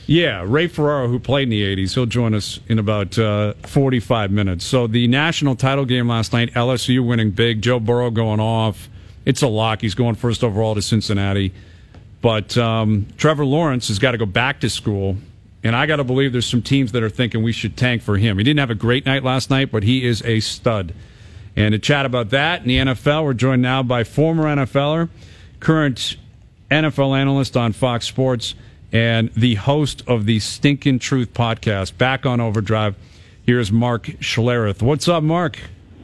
Yeah, Ray Ferraro, who played in the 80s, he'll join us in about 45 minutes. So the national title game last night, LSU winning big, Joe Burrow going off. It's a lock. He's going first overall to Cincinnati. But Trevor Lawrence has got to go back to school. And I got to believe there's some teams that are thinking we should tank for him. He didn't have a great night last night, but he is a stud. And to chat about that in the NFL, we're joined now by former NFLer, current NFL analyst on Fox Sports, and the host of the Stinkin' Truth podcast, back on Overdrive. Here's Mark Schlereth. What's up, Mark?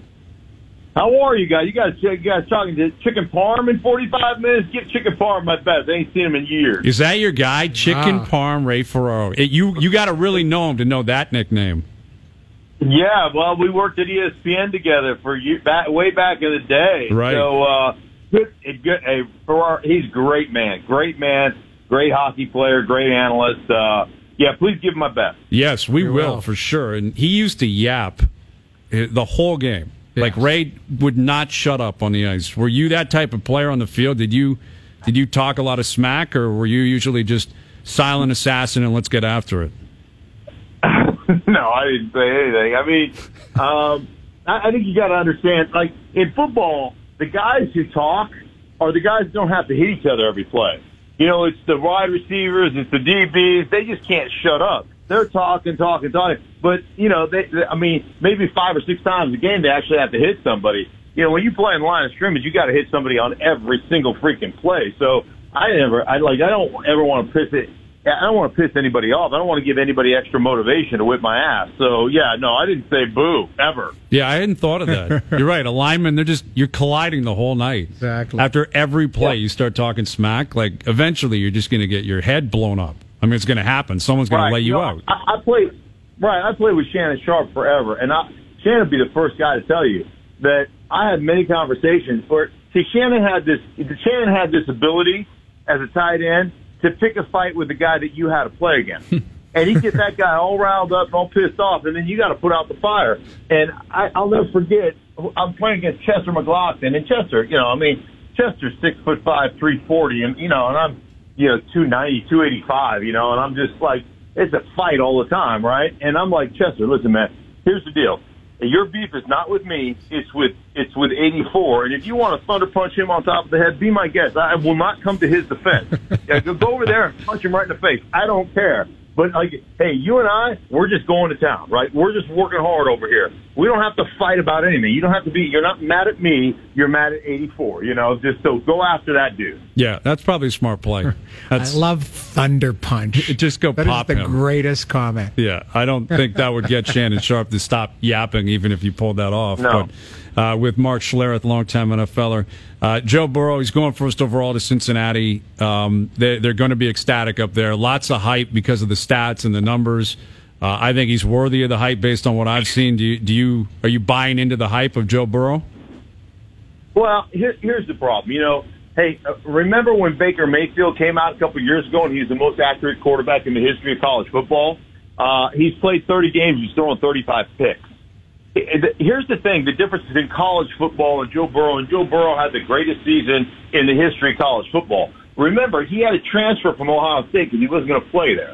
How are you guys? You guys talking to Chicken Parm in 45 minutes? Give Chicken Parm my best. I ain't seen him in years. Is that your guy, Chicken Parm Ray Ferraro? You got to really know him to know that nickname. Yeah, well, we worked at ESPN together for way back in the day. Right. So, Ferraro, he's a great man, great hockey player, great analyst. Yeah, please give him my best. Yes, we will for sure. And he used to yap the whole game. Yes. Like Ray would not shut up on the ice. Were you that type of player on the field? Did you talk a lot of smack, or were you usually just silent assassin and let's get after it? No, I didn't say anything. I mean, I think you got to understand, like in football, the guys who talk are the guys who don't have to hit each other every play. You know, it's the wide receivers, it's the DBs. They just can't shut up. They're talking. But, you know, maybe 5 or 6 times a game they actually have to hit somebody. You know, when you play in the line of scrimmage, you got to hit somebody on every single freaking play. So I don't ever want to piss anybody off. I don't want to give anybody extra motivation to whip my ass. So, yeah, no, I didn't say boo, ever. Yeah, I hadn't thought of that. You're right. A lineman, you're colliding the whole night. Exactly. After every play, you start talking smack. Like, eventually, you're just going to get your head blown up. I mean, it's going to happen. Someone's going to lay you out. I played with Shannon Sharpe forever, and Shannon would be the first guy to tell you that I had many conversations where, Shannon had this ability as a tight end to pick a fight with the guy that you had to play against. And he'd get that guy all riled up and all pissed off, and then you got to put out the fire. And I'll never forget, I'm playing against Chester McLaughlin, and Chester, Chester's 6'5", 340, and I'm 290, 285, and I'm just like, it's a fight all the time, right? And I'm like, Chester, listen, man, here's the deal. Your beef is not with me, it's with 84, and if you want to thunder punch him on top of the head, be my guest. I will not come to his defense. Go over there and punch him right in the face. I don't care. But, hey, you and I, we're just going to town, right? We're just working hard over here. We don't have to fight about anything. You don't have to you're not mad at me, you're mad at 84, just so go after that dude. Yeah, that's probably a smart play. I love Thunder Punch. Just go pop him. That is the greatest comment. Yeah, I don't think that would get Shannon Sharpe to stop yapping, even if you pulled that off. No. But with Mark Schlereth, longtime NFLer. Joe Burrow, he's going first overall to Cincinnati. They're going to be ecstatic up there. Lots of hype because of the stats and the numbers. I think he's worthy of the hype based on what I've seen. Are you buying into the hype of Joe Burrow? Well, here's the problem. Hey, remember when Baker Mayfield came out a couple of years ago and he was the most accurate quarterback in the history of college football? He's played 30 games. He's thrown 35 picks. Here's the thing, the difference between college football and Joe Burrow. And Joe Burrow had the greatest season in the history of college football. Remember, he had a transfer from Ohio State because he wasn't going to play there.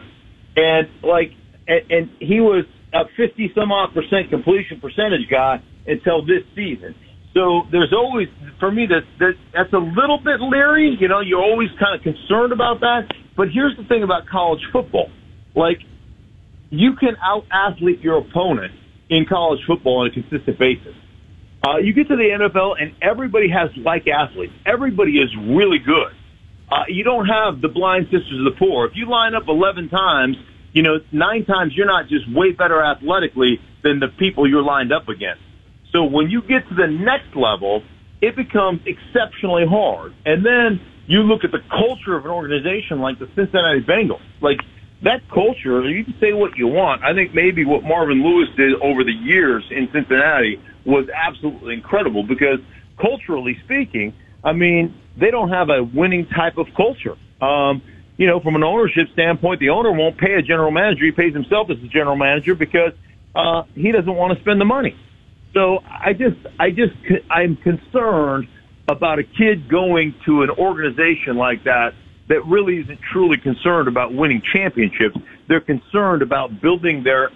And he was a 50-some-odd% completion percentage guy until this season. So there's always, for me, that's a little bit leery. You're always kind of concerned about that. But here's the thing about college football. You can out-athlete your opponent in college football on a consistent basis. You get to the NFL and everybody has like athletes. Everybody is really good. You don't have the blind sisters of the poor. If you line up 11 times, 9 times you're not just way better athletically than the people you're lined up against. So when you get to the next level, it becomes exceptionally hard. And then you look at the culture of an organization like the Cincinnati Bengals. That culture, you can say what you want. I think maybe what Marvin Lewis did over the years in Cincinnati was absolutely incredible because culturally speaking, they don't have a winning type of culture. From an ownership standpoint, the owner won't pay a general manager. He pays himself as a general manager because he doesn't want to spend the money. So I'm concerned about a kid going to an organization like that that really isn't truly concerned about winning championships. They're concerned about building their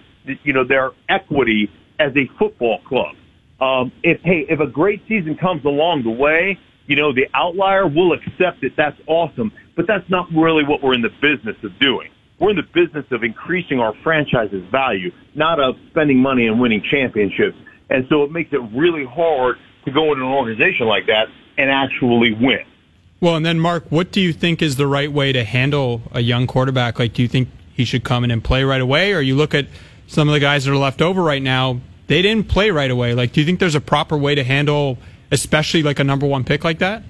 equity as a football club. If a great season comes along the way, the outlier will accept it. That's awesome. But that's not really what we're in the business of doing. We're in the business of increasing our franchise's value, not of spending money and winning championships. And so it makes it really hard to go into an organization like that and actually win. Well, and then, Mark, what do you think is the right way to handle a young quarterback? Like, do you think he should come in and play right away? Or you look at some of the guys that are left over right now, they didn't play right away. Like, do you think there's a proper way to handle, especially like a number one pick like that?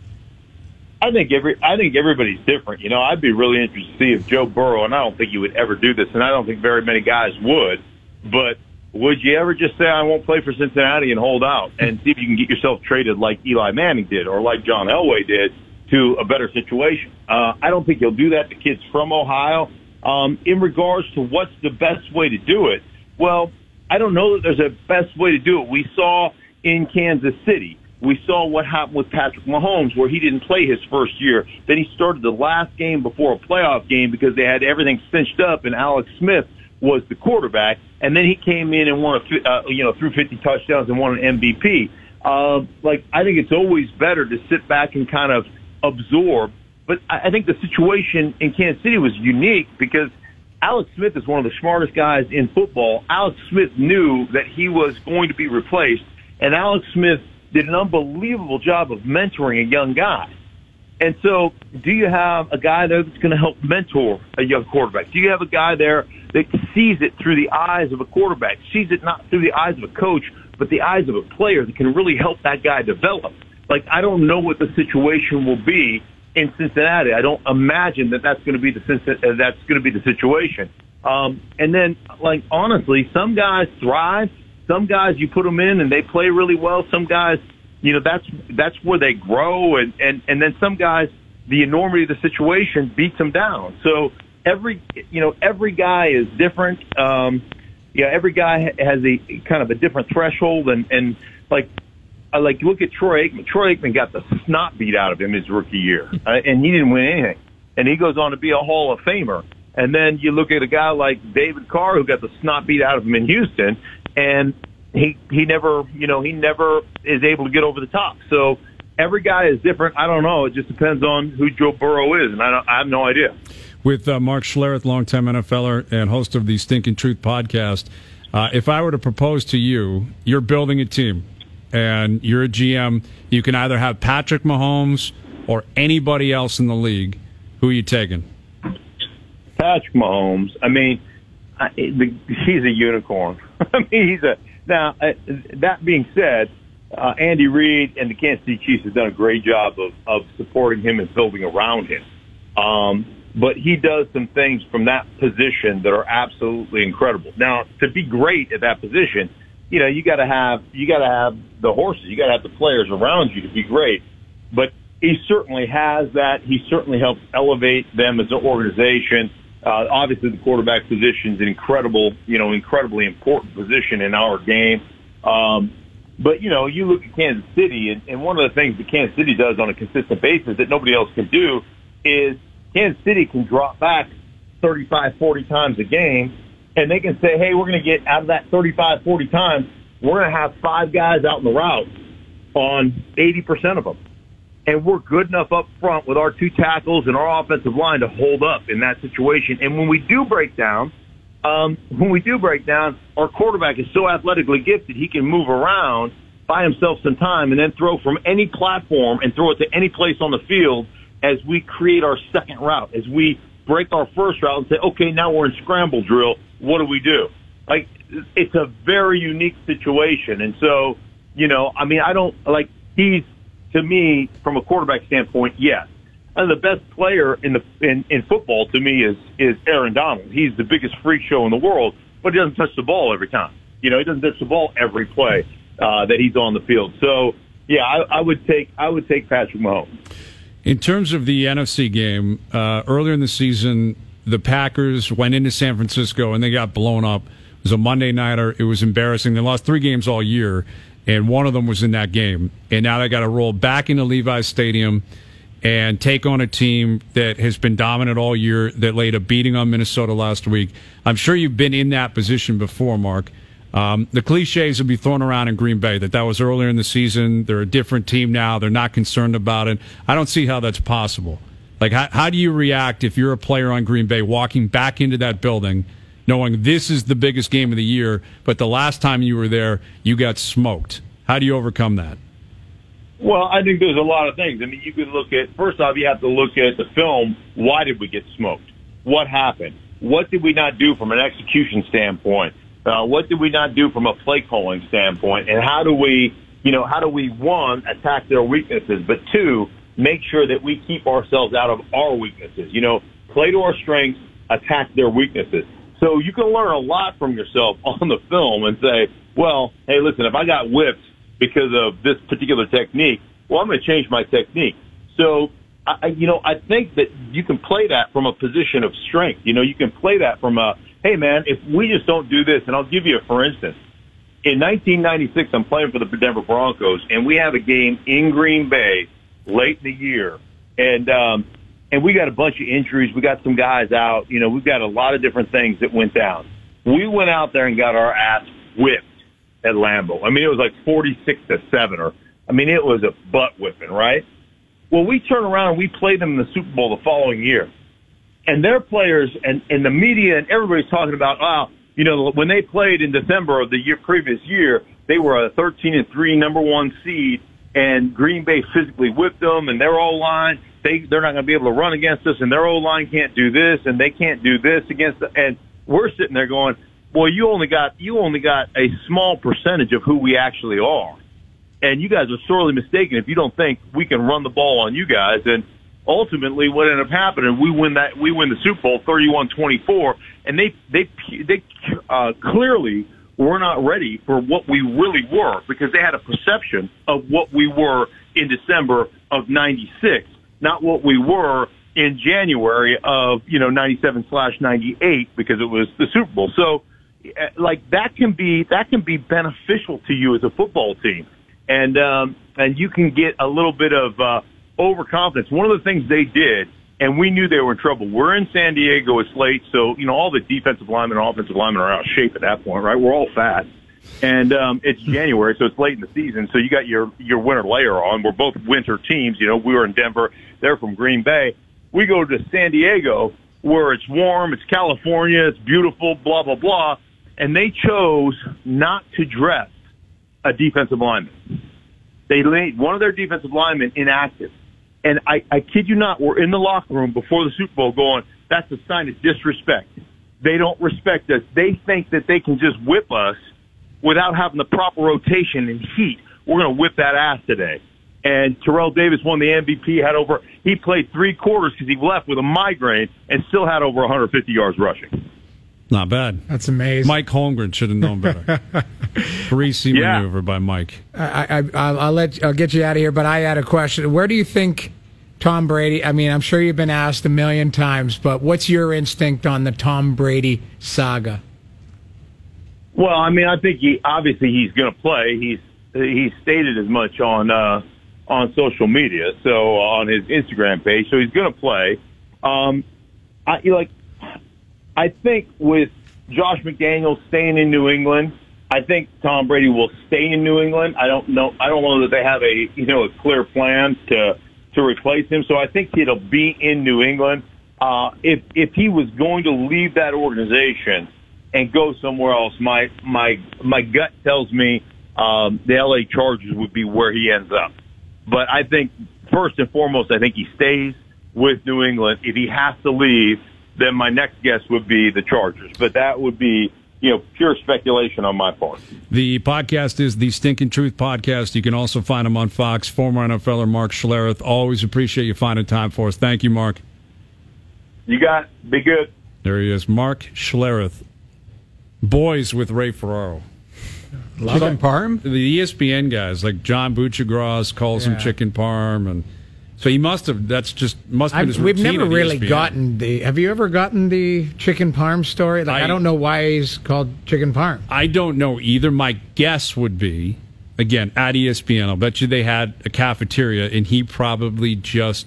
I think everybody's different. I'd be really interested to see if Joe Burrow, and I don't think he would ever do this, and I don't think very many guys would, but would you ever just say, I won't play for Cincinnati and hold out and see if you can get yourself traded like Eli Manning did or like John Elway did to a better situation? I don't think he'll do that to kids from Ohio. In regards to what's the best way to do it, well, I don't know that there's a best way to do it. We saw in Kansas City, we saw what happened with Patrick Mahomes, where he didn't play his first year. Then he started the last game before a playoff game because they had everything cinched up, and Alex Smith was the quarterback. And then he came in and won, threw 50 touchdowns and won an MVP. I think it's always better to sit back and kind of absorb. But I think the situation in Kansas City was unique because Alex Smith is one of the smartest guys in football. Alex Smith knew that he was going to be replaced, and Alex Smith did an unbelievable job of mentoring a young guy. And so do you have a guy there that's going to help mentor a young quarterback? Do you have a guy there that sees it through the eyes of a quarterback, sees it not through the eyes of a coach, but the eyes of a player that can really help that guy develop? I don't know what the situation will be in Cincinnati. I don't imagine that's going to be the situation. And then, honestly, some guys thrive. Some guys, you put them in and they play really well. Some guys, that's where they grow. And then some guys, the enormity of the situation beats them down. So every guy is different. Every guy has a kind of a different threshold. And look at Troy Aikman. Troy Aikman got the snot beat out of him his rookie year, and he didn't win anything. And he goes on to be a Hall of Famer. And then you look at a guy like David Carr, who got the snot beat out of him in Houston, and he never is able to get over the top. So every guy is different. I don't know. It just depends on who Joe Burrow is, and I have no idea. With Mark Schlereth, longtime NFLer and host of the Stinking Truth podcast, if I were to propose to you, you're building a team, and you're a GM, you can either have Patrick Mahomes or anybody else in the league. Who are you taking? Patrick Mahomes. I mean, he's a unicorn. I mean, that being said, Andy Reid and the Kansas City Chiefs have done a great job of supporting him and building around him. But he does some things from that position that are absolutely incredible. Now, to be great at that position, you got to have the horses, you got to have the players around you to be great. But he certainly has that. He certainly helps elevate them as an organization. Obviously, the quarterback position is an incredibly important position in our game. But, you look at Kansas City, and one of the things that Kansas City does on a consistent basis that nobody else can do is Kansas City can drop back 35, 40 times a game, and they can say, hey, we're going to get out of that 35, 40 times, we're going to have 5 guys out in the route on 80% of them. And we're good enough up front with our 2 tackles and our offensive line to hold up in that situation. And when we do break down, our quarterback is so athletically gifted, he can move around, buy himself some time, and then throw from any platform and throw it to any place on the field as we create our second route, as we break our first route and say, okay, now we're in scramble drill. What do we do? It's a very unique situation. And so, to me, from a quarterback standpoint, yes. And the best player in football to me is Aaron Donald. He's the biggest freak show in the world, but he doesn't touch the ball every time. He doesn't touch the ball every play that he's on the field. So, yeah, I would take Patrick Mahomes. In terms of the NFC game, earlier in the season, the Packers went into San Francisco and they got blown up. It was a Monday nighter. It was embarrassing. They lost 3 games all year, and one of them was in that game. And now they got to roll back into Levi's Stadium, and take on a team that has been dominant all year, that laid a beating on Minnesota last week. I'm sure you've been in that position before, Mark. The cliches will be thrown around in Green Bay that was earlier in the season. They're a different team now. They're not concerned about it. I don't see how that's possible. Like, how do you react if you're a player on Green Bay walking back into that building knowing this is the biggest game of the year, but the last time you were there, you got smoked? How do you overcome that? Well, I think there's a lot of things. I mean, you could look at, first off, you have to look at the film. Why did we get smoked? What happened? What did we not do from an execution standpoint? What did we not do from a play calling standpoint? And how do we, one, attack their weaknesses, but two, make sure that we keep ourselves out of our weaknesses? Play to our strengths, attack their weaknesses. So you can learn a lot from yourself on the film and say, well, hey, listen, if I got whipped because of this particular technique, well, I'm going to change my technique. So, I think that you can play that from a position of strength. You can play that from hey, man, if we just don't do this, and I'll give you for instance. In 1996, I'm playing for the Denver Broncos, and we have a game in Green Bay late in the year, and we got a bunch of injuries. We got some guys out. We've got a lot of different things that went down. We went out there and got our ass whipped at Lambeau. I mean, it was like 46-7, it was a butt whipping, right? Well, we turn around and we played them in the Super Bowl the following year. And their players and the media and everybody's talking about, when they played in December of the previous year, they were a 13-3 number one seed, and Green Bay physically whipped them, and their O-line, they're not going to be able to run against us, and their O-line can't do this, and they can't do this against us. And we're sitting there going, well, you only got a small percentage of who we actually are. And you guys are sorely mistaken if you don't think we can run the ball on you guys. And ultimately, what ended up happening, we win the Super Bowl 31-24, and they clearly were not ready for what we really were, because they had a perception of what we were in December of '96, not what we were in January of 97/98, because it was the Super Bowl. So, that can be beneficial to you as a football team. And you can get a little bit of overconfidence. One of the things they did, and we knew they were in trouble. We're in San Diego. It's late, so all the defensive linemen and offensive linemen are out of shape at that point, right? We're all fat, and it's January, so it's late in the season. So you got your winter layer on. We're both winter teams. We were in Denver. They're from Green Bay. We go to San Diego, where it's warm, it's California, it's beautiful, blah blah blah, and they chose not to dress a defensive lineman. They laid one of their defensive linemen inactive. And I kid you not, we're in the locker room before the Super Bowl going, that's a sign of disrespect. They don't respect us. They think that they can just whip us without having the proper rotation and heat. We're going to whip that ass today. And Terrell Davis won the MVP, he played 3 quarters because he left with a migraine and still had over 150 yards rushing. Not bad. That's amazing. Mike Holmgren should have known better. Greasy maneuver by Mike. I'll get you out of here, but I had a question. Where do you think Tom Brady? I mean, I'm sure you've been asked a million times, but what's your instinct on the Tom Brady saga? Well, I think he's going to play. He's stated as much on social media, so on his Instagram page. So he's going to play. I think with Josh McDaniels staying in New England, I think Tom Brady will stay in New England. I don't know that they have a clear plan to replace him. So I think it'll be in New England. If he was going to leave that organization and go somewhere else, my gut tells me the LA Chargers would be where he ends up. But I think first and foremost, I think he stays with New England. If he has to leave, then my next guess would be the Chargers. But that would be, pure speculation on my part. The podcast is the Stinking Truth Podcast. You can also find him on Fox. Former NFLer Mark Schlereth. Always appreciate you finding time for us. Thank you, Mark. You got it. Be good. There he is, Mark Schlereth. Boys with Ray Ferraro. Chicken parm? The ESPN guys, like John Buccigross calls him chicken parm, and so he must have. That's just must have been his routine. We've never really ESPN. gotten the. Have you ever gotten the chicken parm story? I don't know why he's called chicken parm. I don't know either. My guess would be, again, at ESPN, I'll bet you they had a cafeteria, and he probably just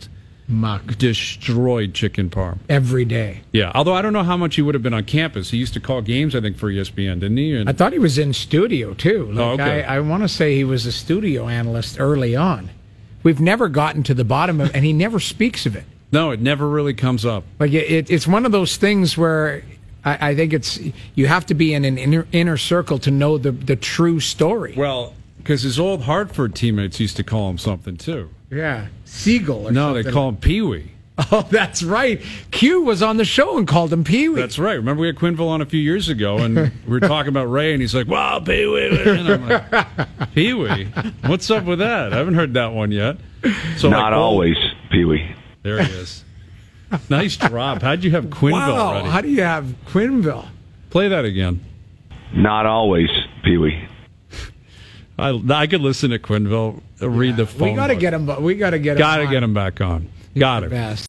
muck destroyed chicken parm. every day. Yeah, although I don't know how much he would have been on campus. He used to call games, I think, for ESPN, didn't he? And I thought he was in studio too. Like, Oh, okay. I want to say he was a studio analyst early on. We've never gotten to the bottom of, and he never speaks of it. no, it never really comes up. Like it's one of those things where I think you have to be in an inner circle to know the true story. Well, because his old Hartford teammates used to call him something, too. Yeah, Siegel. Or No, something. they call him Pee-wee. Oh, that's right. Q was on the show and called him Pee Wee. That's right. Remember we had Quinville on a few years ago, and we were talking about Ray, and he's like, wow, Pee-wee. And I'm like, Pee-wee? What's up with that? I haven't heard that one yet. So Not always, Pee-wee. There he is. Nice drop. How'd you have Quinville Wow, ready? how do you have Quinville? Play that again. Not always, Pee-wee. I could listen to Quinville read the phone. We got to book. get him. We got to get him. Gotta on. get him back on. Got The it. best.